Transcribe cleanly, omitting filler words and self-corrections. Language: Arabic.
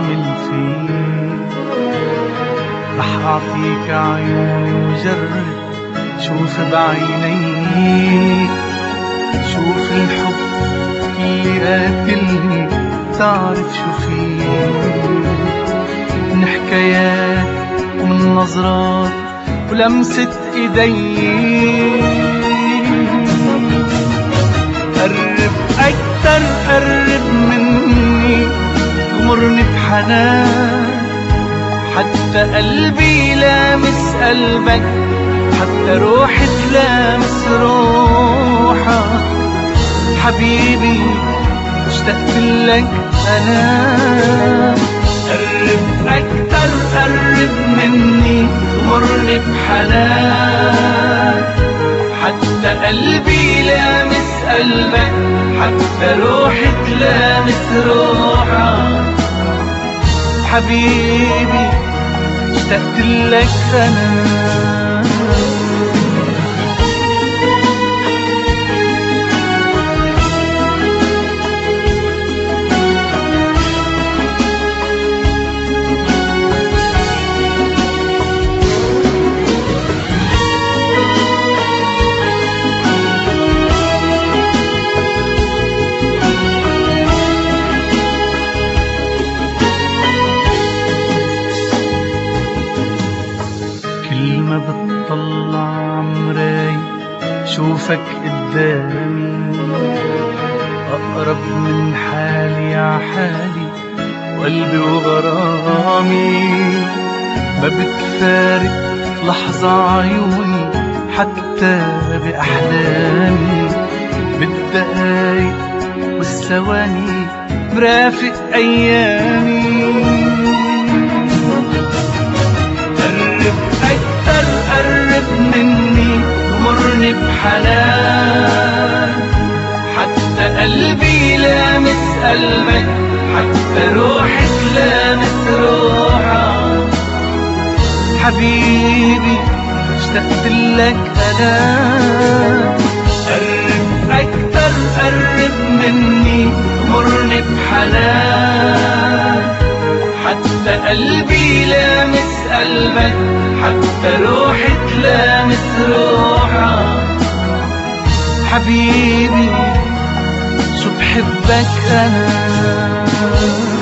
أعمل فيك؟ رح أعطيك عيوني وجرب شوف بعينيك، شوف الحب اللي قاتلني تعرف شو فيه، من حكايات ومن نظرات ولمسة ايديك. قرب أكتر قرب مني، غمرني بحنان، حتى قلبي لامس قلبك، حتى روحي تلامس روحك. حبيبي اشتقت لك أنا، قرب أكتر قرب مني، غمرني بحنان، حتى قلبي لامس قلبك، حتى روحي تلامس روحك. حبيبي اشتقت لك أنا. كل ما بتطلع عمراي شوفك قدامي، أقرب من حالي ع حالي وقلبي وغرامي. ما بتفارق لحظة عيوني حتى بأحلامي، بالدقايق والثواني مرافق أيامي. قرب مني، غمرني بحنان، حتى قلبي لامس قلبك، حتى روحي تلامس روحك. حبيبي اشتقت لك أنا، قرب أكتر قرب مني، غمرني بحنان، حتى قلبي لامس قلبك، حتى روحي تلامس روحك. حبيبي شو بحبك أنا.